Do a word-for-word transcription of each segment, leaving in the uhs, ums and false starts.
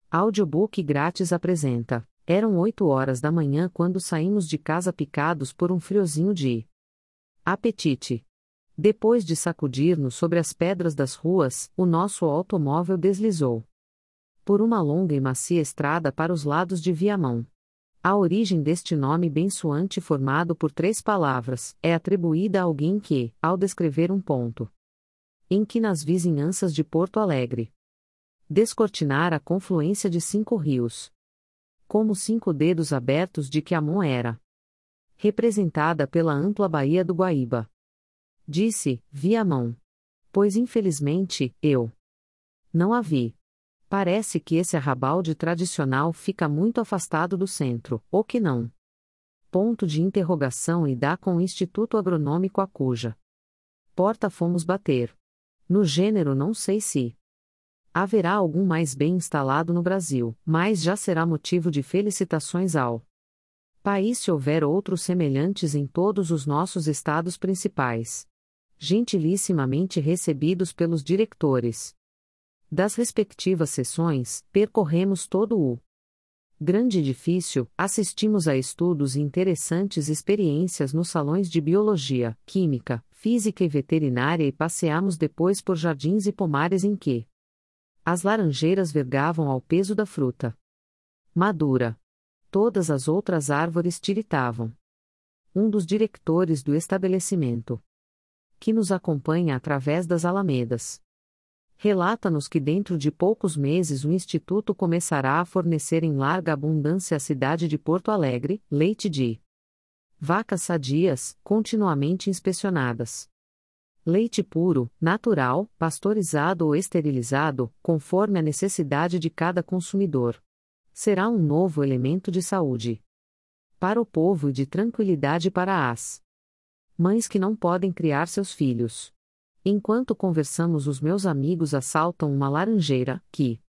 Audiobook grátis apresenta. Eram oito horas da manhã quando saímos de casa picados por um friozinho de apetite. Depois de sacudir-nos sobre as pedras das ruas, o nosso automóvel deslizou por uma longa e macia estrada para os lados de Viamão. A origem deste nome bençoante formado por três palavras é atribuída a alguém que, ao descrever um ponto em que nas vizinhanças de Porto Alegre descortinar a confluência de cinco rios, como cinco dedos abertos de que Amon era representada pela ampla baía do Guaíba. Disse, Viamão. Pois infelizmente, eu não a vi. Parece que esse arrabalde tradicional fica muito afastado do centro, ou que não. Ponto de interrogação e dá com o Instituto Agronômico a cuja porta fomos bater. No gênero não sei se haverá algum mais bem instalado no Brasil, mas já será motivo de felicitações ao país se houver outros semelhantes em todos os nossos estados principais. Gentilissimamente recebidos pelos diretores das respectivas seções, percorremos todo o grande edifício, assistimos a estudos e interessantes experiências nos salões de biologia, química, física e veterinária e passeamos depois por jardins e pomares em que as laranjeiras vergavam ao peso da fruta madura. Todas as outras árvores tiritavam. Um dos diretores do estabelecimento, que nos acompanha através das alamedas, relata-nos que dentro de poucos meses o Instituto começará a fornecer em larga abundância à cidade de Porto Alegre leite de vacas sadias, continuamente inspecionadas. Leite puro, natural, pasteurizado ou esterilizado, conforme a necessidade de cada consumidor. Será um novo elemento de saúde para o povo e de tranquilidade para as mães que não podem criar seus filhos. Enquanto conversamos, os meus amigos assaltam uma laranjeira, que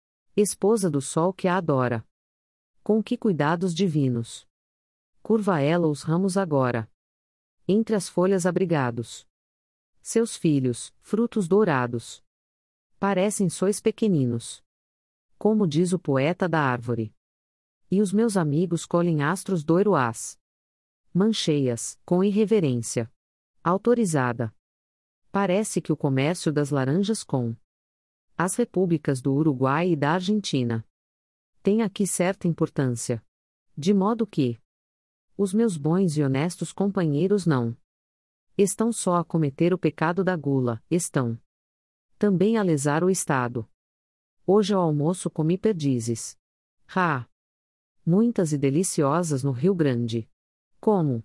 esposa do sol que a adora. Com que cuidados divinos curva ela os ramos agora, entre as folhas abrigados. Seus filhos, frutos dourados, parecem sois pequeninos, como diz o poeta da árvore. E os meus amigos colhem astros doiroás, mancheias, com irreverência autorizada. Parece que o comércio das laranjas com as repúblicas do Uruguai e da Argentina tem aqui certa importância. De modo que os meus bons e honestos companheiros não estão só a cometer o pecado da gula, estão também a lesar o Estado. Hoje ao almoço comi perdizes. Rá! Muitas e deliciosas no Rio Grande. Como?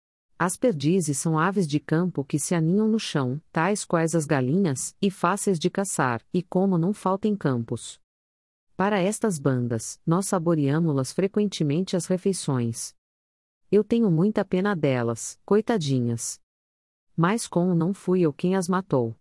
As perdizes são aves de campo que se aninham no chão, tais quais as galinhas, e fáceis de caçar, e como não faltem campos para estas bandas, nós saboreamo-las frequentemente às refeições. Eu tenho muita pena delas, coitadinhas. Mas como não fui eu quem as matou.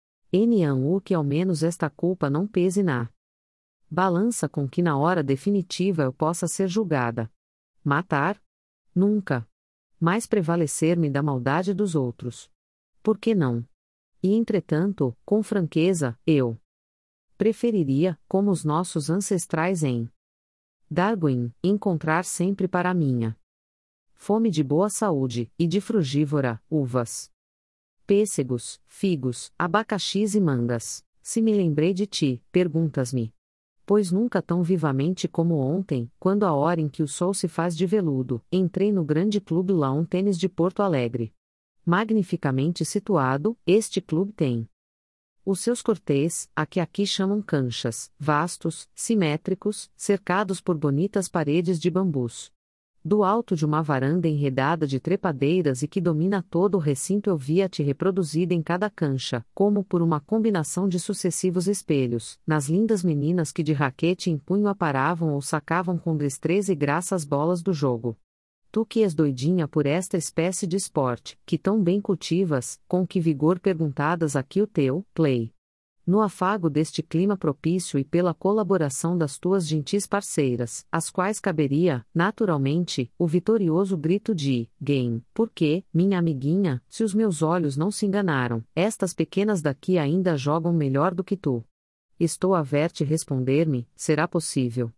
N-u que ao menos esta culpa não pese na balança com que na hora definitiva eu possa ser julgada. Matar? Nunca. Mas prevalecer-me da maldade dos outros. Por que não? E entretanto, com franqueza, eu preferiria, como os nossos ancestrais em Darwin, encontrar sempre para a minha fome de boa saúde, e de frugívora, uvas, pêssegos, figos, abacaxis e mangas. Se me lembrei de ti, perguntas-me. Pois nunca tão vivamente como ontem, quando a hora em que o sol se faz de veludo, entrei no grande clube Lawn Tênis de Porto Alegre. Magnificamente situado, este clube tem os seus cortês, a que aqui chamam canchas, vastos, simétricos, cercados por bonitas paredes de bambus. Do alto de uma varanda enredada de trepadeiras e que domina todo o recinto eu via-te reproduzida em cada cancha, como por uma combinação de sucessivos espelhos, nas lindas meninas que de raquete em punho aparavam ou sacavam com destreza e graça as bolas do jogo. Tu que és doidinha por esta espécie de esporte, que tão bem cultivas, com que vigor perguntadas aqui o teu, play. No afago deste clima propício e pela colaboração das tuas gentis parceiras, às quais caberia, naturalmente, o vitorioso grito de game, porque, minha amiguinha, se os meus olhos não se enganaram, estas pequenas daqui ainda jogam melhor do que tu. Estou a ver-te responder-me, será possível.